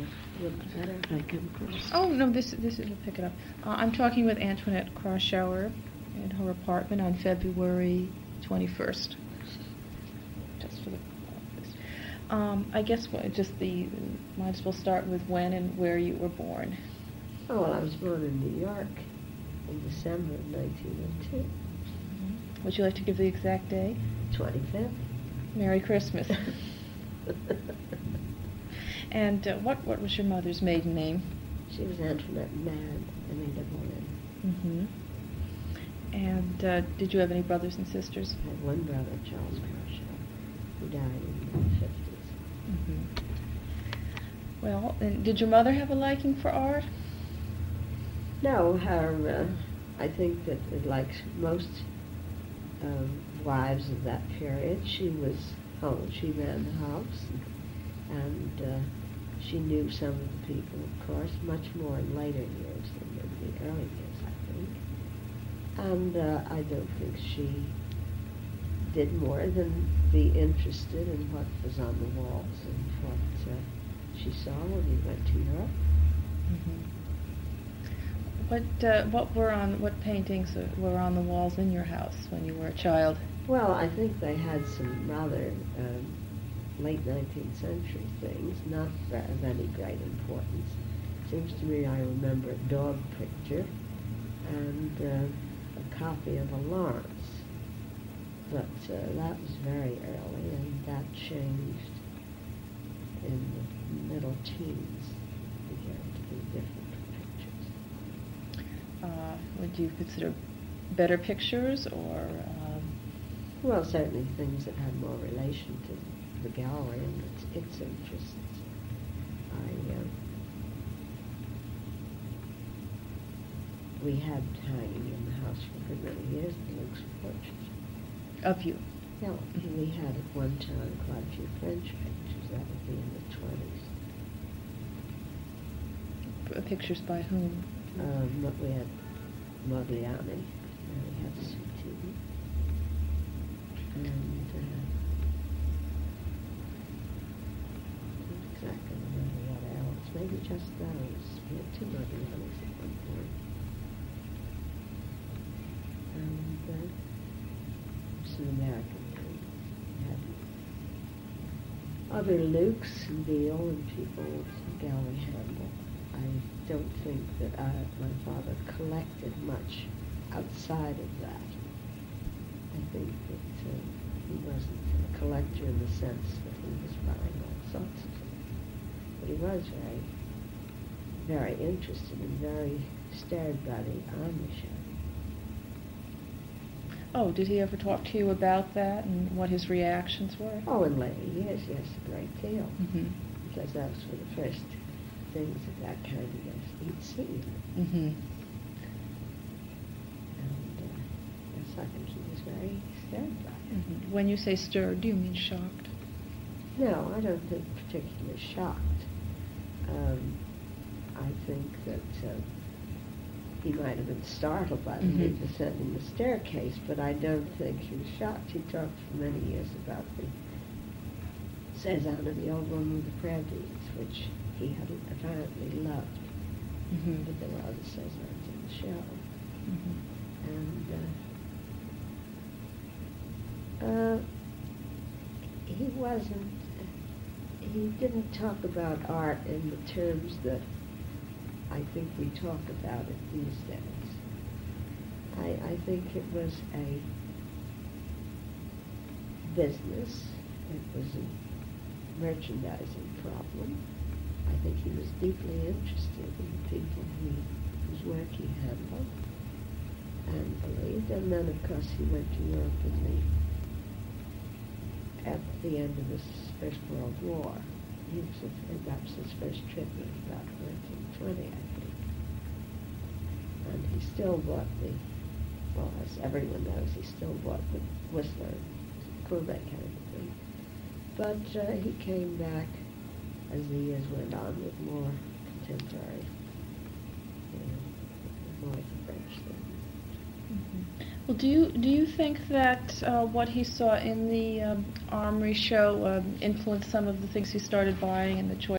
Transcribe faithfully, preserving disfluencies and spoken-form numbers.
would be better if I come across. Oh, no, this this is, will pick it up. Uh, I'm talking with Antoinette Kraushower in her apartment on February twenty-first. Just for the office. Um, I guess what, just the, might as well start with when and where you were born. Oh, well, I was born in New York in December of nineteen oh two. Mm-hmm. Would you like to give the exact day? twenty-fifth. Merry Christmas. And uh, what what was your mother's maiden name? She was Antoinette Mann, M A double N. Mm-hmm. And uh, did you have any brothers and sisters? I had one brother, Charles Kraushower, who died in the fifties. Mm-hmm. Well, and did your mother have a liking for art? No, her, uh, I think that like most um, wives of that period, she was home. She ran the house, and uh, she knew some of the people, of course, much more in later years than in the early years, I think. And uh, I don't think she did more than be interested in what was on the walls and what uh, she saw when we went to Europe. Mm-hmm. What uh, what were on what paintings were on the walls in your house when you were a child? Well, I think they had some rather um, late nineteenth century things, not of any great importance. Seems to me I remember a dog picture and uh, a copy of a Lawrence, but uh, that was very early, and that changed in the middle teens. Began to be different pictures. Uh, would you consider better pictures, or? Um... Well, certainly things that had more relation to the gallery and its, its interests. I, uh, we had hanging in the house for a good many years the Luke's portraits. Of you? Yeah, mm-hmm. We had at one time quite a few French pictures. That would be in the twenties. P- pictures by whom? Um, we had Modigliani, and we had Soutine, and uh, exactly remember what else. Maybe just those. We had two Modiglianis at one point. And uh, some American things. We had other Lukes and Beale and people, gallery handle. I don't think that I, my father collected much outside of that. I think that uh, he wasn't a collector in the sense that he was buying all sorts of things. But he was very, very interested and very stirred by the Amish. Oh, did he ever talk to you about that and what his reactions were? Oh, in later years, yes, a great deal. Mm-hmm. Because those were the first things of that kind of yes, he'd seen. Mm-hmm. And uh, yes, I think he was very stirred by it. Mm-hmm. When you say stirred, do you mean shocked? No, I don't think particularly shocked. Um, I think that uh, he might have been startled by the mm-hmm. descending the staircase, but I don't think he was shocked. He talked for many years about the Cézanne and the old woman with the prayer beads, which he had apparently loved. Mm-hmm. But there were other Cézannes in the show. Mm-hmm. And uh, uh, he wasn't, he didn't talk about art in the terms that I think we talk about it these days. I, I think it was a business. It was a merchandising problem. I think he was deeply interested in the people who, whose work he handled and believed. And then, of course, he went to Europe in the, at the end of the First World War. He was a, that was his first trip in about nineteen twenty, I think. And he still bought the, well, as everyone knows, he still bought the Whistler, Courbet kind of thing. But uh, he came back as the years went on with more contemporary, you know, more French things. Mm-hmm. Well, do you do you think that uh, what he saw in the um, Armory show um, influenced some of the things he started buying and the choice